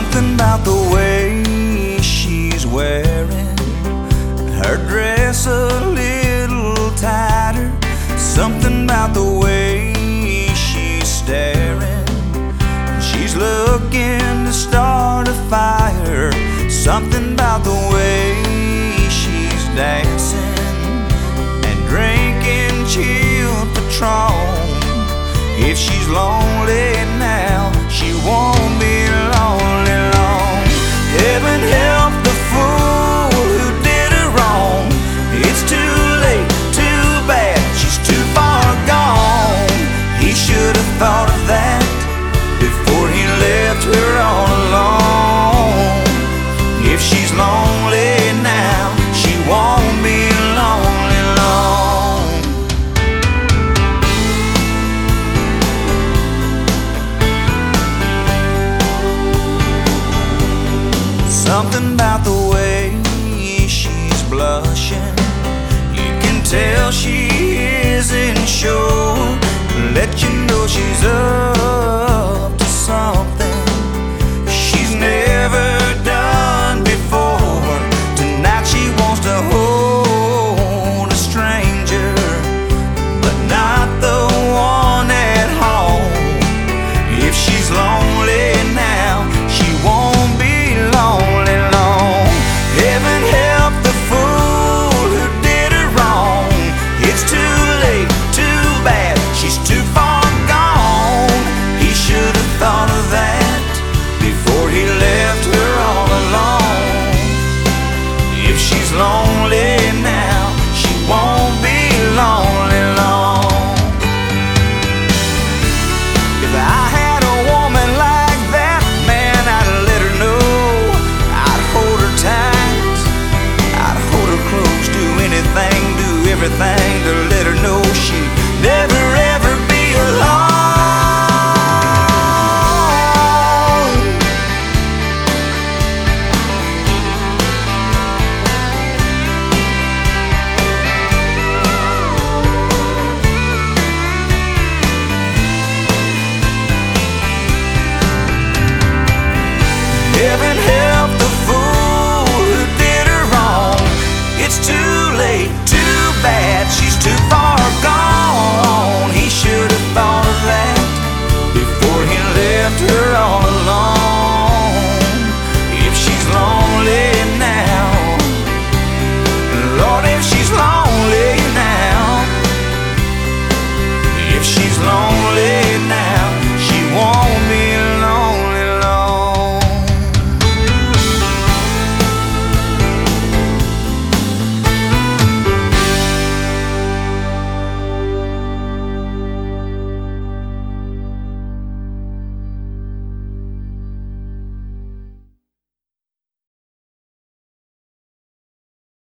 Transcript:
Something about the way she's wearing her dress a little tighter. Something about the way she's staring. She's looking to start a fire. Something about the way she's dancing and drinking chilled Patron. If she's lonely now, she won't be lonely long. Heaven help the fool who did her wrong. It's too late, too bad, she's too far gone. He should have thought of that before he left her all alone. If she's lonely now, she won't be lonely long. Something about the way she's blushing, you can tell she isn't sure. Let you know she's up to something she's never done before. Tonight she wants to hold a stranger, but not the one at home. If she's lonely now, she won't be lonely long. Heaven help the fool who did her wrong. It's too late, too bad, she's too far gone. He should have thought of that before he left her all alone. If she's lonely now, she won't be lonely long. If I had a woman like that, man, I'd let her know. I'd hold her tight, I'd hold her close, do anything, do everything to let her know she'd never ever be alone. Heaven help the fool who did her wrong. It's too